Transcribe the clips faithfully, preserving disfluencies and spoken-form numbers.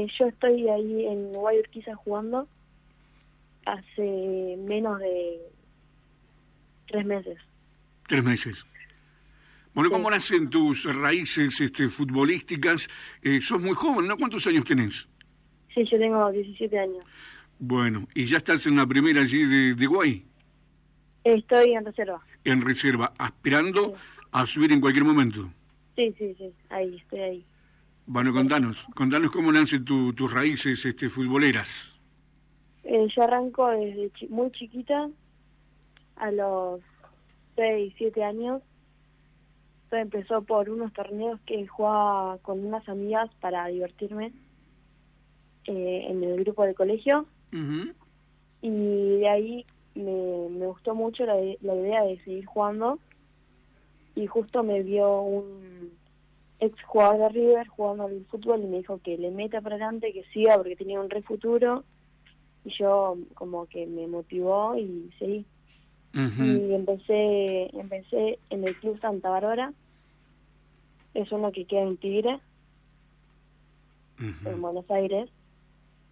yo estoy ahí en Guay Urquiza jugando hace menos de tres meses. Tres meses. Bueno, Sí. ¿cómo nacen tus raíces este, futbolísticas? Eh, sos muy joven, ¿no? ¿Cuántos años tenés? Sí, yo tengo diecisiete años. Bueno, ¿y ya estás en la primera allí de, de Guay? Estoy en reserva. En reserva, aspirando Sí. a subir en cualquier momento. Sí, sí, sí, ahí, estoy ahí. Bueno, contanos, contanos cómo nacen tu, tus raíces este, futboleras. Eh, yo arranco desde chi muy chiquita, a los seis, siete años. Todo empezó por unos torneos que jugaba con unas amigas para divertirme eh, en el grupo de colegio. Uh-huh. Y de ahí me, me gustó mucho la, la idea de seguir jugando. Y justo me vio un ex jugador de River jugando al fútbol y me dijo que le meta para adelante, que siga porque tenía un re futuro. Y yo como que me motivó y seguí. Uh-huh. Y empecé empecé en el Club Santa Bárbara, es uno que queda en Tigre, Uh-huh. en Buenos Aires. Y,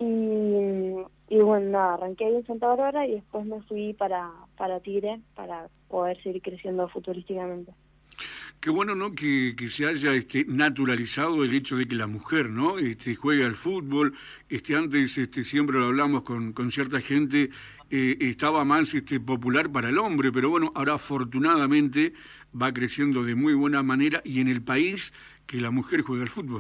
y bueno, nada, arranqué ahí en Santa Bárbara y después me fui para, para Tigre para poder seguir creciendo futurísticamente. Qué bueno, ¿no?, que, que se haya este, naturalizado el hecho de que la mujer, ¿no?, este, juegue al fútbol. Este, antes este, siempre lo hablamos con, con cierta gente, eh, estaba más este, popular para el hombre, pero bueno, ahora afortunadamente va creciendo de muy buena manera y en el país que la mujer juega al fútbol.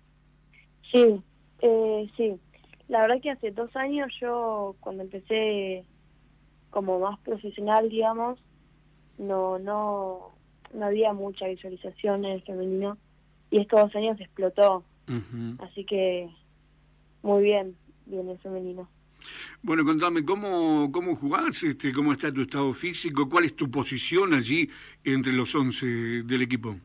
Sí, eh, sí. La verdad que hace dos años yo, cuando empecé como más profesional, digamos, no, no... no había mucha visualización en el femenino y estos dos años explotó. Uh-huh. Así que muy bien, bien el femenino. Bueno, contame, ¿cómo, cómo jugás? Este, ¿Cómo está tu estado físico? ¿Cuál es tu posición allí entre los once del equipo?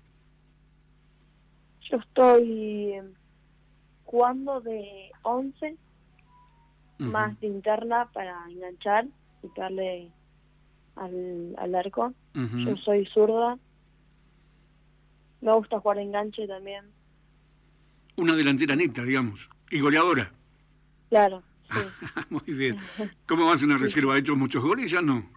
Yo estoy jugando de once, uh-huh, más de interna para enganchar y darle al, al arco. Uh-huh. Yo soy zurda. Me gusta jugar enganche también. Una delantera neta, digamos, y goleadora. Claro, sí. Muy bien. ¿Cómo vas en la reserva? ¿Has hecho muchos goles? ¿Ya no?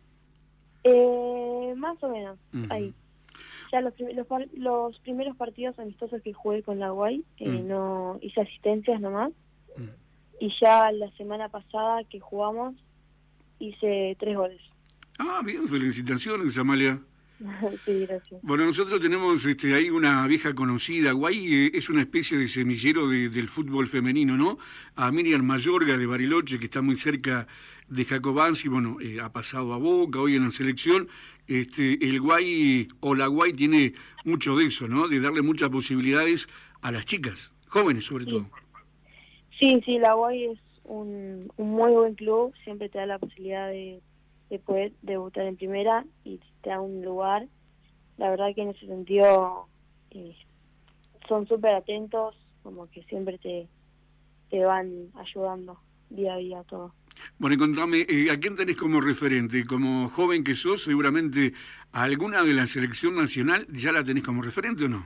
Eh, más o menos, uh-huh, ahí. Ya los, los, los primeros partidos amistosos que jugué con la Guay, eh, uh-huh, no hice asistencias nomás. Uh-huh. Y ya la semana pasada que jugamos, hice tres goles. Ah, bien, felicitaciones, Amalia. Sí, gracias. Bueno, nosotros tenemos este, ahí una vieja conocida, Guay, eh, es una especie de semillero de, del fútbol femenino, ¿no? A Miriam Mayorga de Bariloche, que está muy cerca de Jacobans, y bueno, eh, ha pasado a Boca, hoy en la selección. Este, el Guay, o la Guay, tiene mucho de eso, ¿no? De darle muchas posibilidades a las chicas, jóvenes sobre sí. todo. Sí, sí, la Guay es un, un muy buen club, siempre te da la posibilidad de, de poder debutar en primera y te da un lugar. La verdad que en ese sentido eh, son súper atentos, como que siempre te, te van ayudando día a día todo. Bueno, y contame, eh, ¿a quién tenés como referente? Como joven que sos, seguramente a alguna de la selección nacional ya la tenés como referente, ¿o no?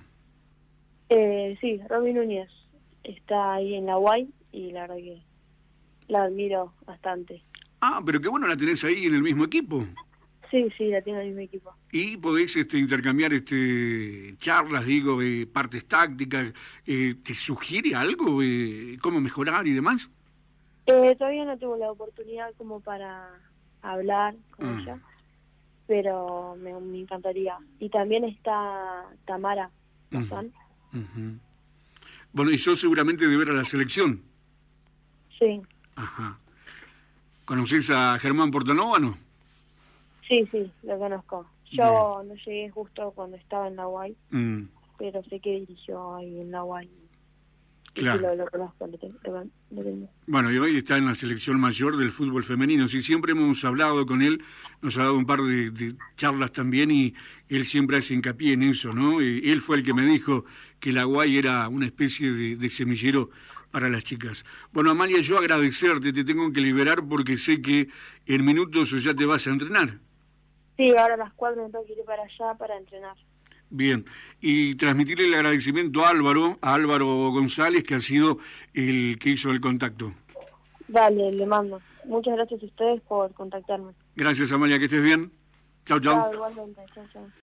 Eh, sí, Romy Núñez está ahí en la U A I y la verdad que la admiro bastante. Ah, pero qué bueno, la tenés ahí en el mismo equipo. Sí, sí, la tengo en el mismo equipo. Y podéis este, intercambiar este, charlas, digo, eh, partes tácticas. Eh, ¿Te sugiere algo? Eh, ¿Cómo mejorar y demás? Eh, todavía no tuve la oportunidad como para hablar con uh. ella, pero me, me encantaría. Y también está Tamara Bazán. Uh -huh. Bueno, y yo seguramente de ver a la selección. Sí. Ajá. ¿Conocés a Germán Portanova, no? Sí, sí, lo conozco. Yo Bien. no llegué justo cuando estaba en la U A I, mm. pero sé que dirigió ahí en la U A I. Claro. Y sí, lo, lo conozco, lo tengo, lo tengo. Bueno, y hoy está en la selección mayor del fútbol femenino. Sí, siempre hemos hablado con él, nos ha dado un par de, de charlas también y él siempre hace hincapié en eso, ¿no? Eh, él fue el que me dijo que la U A I era una especie de, de semillero para las chicas. Bueno, Amalia, yo agradecerte, te tengo que liberar porque sé que en minutos ya te vas a entrenar. Sí, ahora a las cuatro me tengo que ir para allá para entrenar. Bien, y transmitirle el agradecimiento a Álvaro, a Álvaro González, que ha sido el que hizo el contacto. Dale, le mando. Muchas gracias a ustedes por contactarme. Gracias, Amalia, que estés bien. Chau, chau. Chao, igualmente. Chao, chao.